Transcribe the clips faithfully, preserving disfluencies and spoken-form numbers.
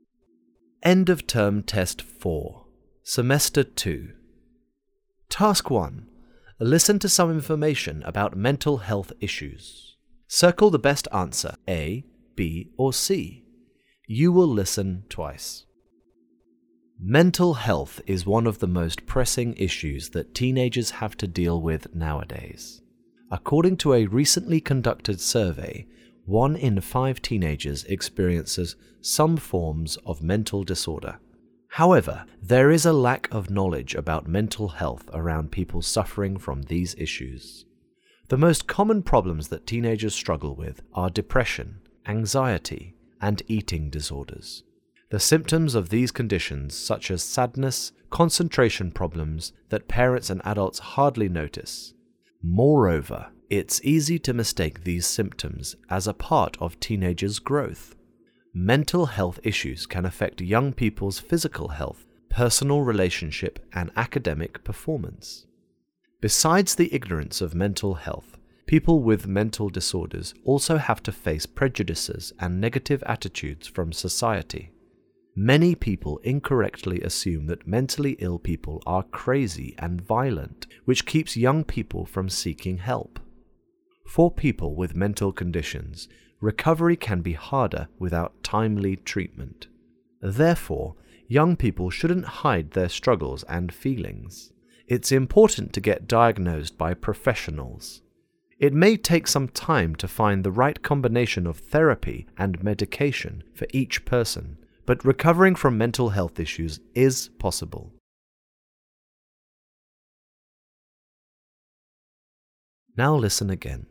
End of Term Test four, Semester two. Task one. Listen to some information about mental health issues. Circle the best answer, A, B, or C. You will listen twice. Mental health is one of the most pressing issues that teenagers have to deal with nowadays. According to a recently conducted survey, one in five teenagers experiences some forms of mental disorder. However, there is a lack of knowledge about mental health around people suffering from these issues. The most common problems that teenagers struggle with are depression, anxiety, and eating disorders. The symptoms of these conditions, such as sadness, concentration problems that parents and adults hardly notice. Moreover, it's easy to mistake these symptoms as a part of teenagers' growth. Mental health issues can affect young people's physical health, personal relationship, and academic performance. Besides the ignorance of mental health, people with mental disorders also have to face prejudices and negative attitudes from society. Many people incorrectly assume that mentally ill people are crazy and violent, which keeps young people from seeking help. For people with mental conditions, recovery can be harder without timely treatment. Therefore, young people shouldn't hide their struggles and feelings. It's important to get diagnosed by professionals. It may take some time to find the right combination of therapy and medication for each person, but recovering from mental health issues is possible. Now listen again.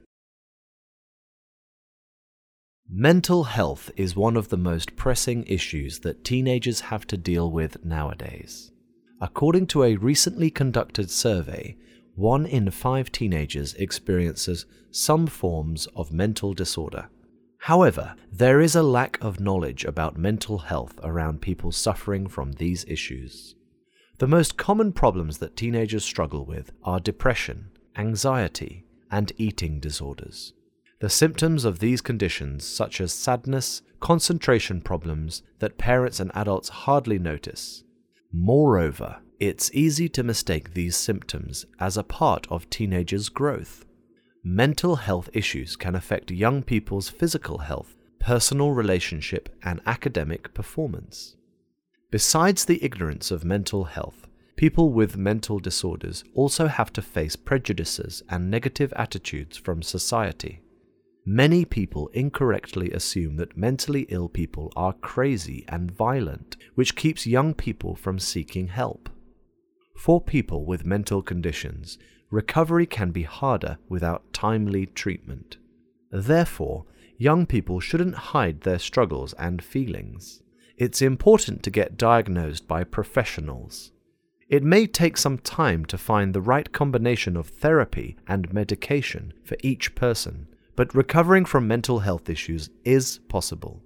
Mental health is one of the most pressing issues that teenagers have to deal with nowadays. According to a recently conducted survey, one in five teenagers experiences some forms of mental disorder. However, there is a lack of knowledge about mental health around people suffering from these issues. The most common problems that teenagers struggle with are depression, anxiety, and eating disorders. The symptoms of these conditions, such as sadness, concentration problems that parents and adults hardly notice. Moreover, it's easy to mistake these symptoms as a part of teenagers' growth. Mental health issues can affect young people's physical health, personal relationship, and academic performance. Besides the ignorance of mental health, people with mental disorders also have to face prejudices and negative attitudes from society. Many people incorrectly assume that mentally ill people are crazy and violent, which keeps young people from seeking help. For people with mental conditions, recovery can be harder without timely treatment. Therefore, young people shouldn't hide their struggles and feelings. It's important to get diagnosed by professionals. It may take some time to find the right combination of therapy and medication for each person, but recovering from mental health issues is possible.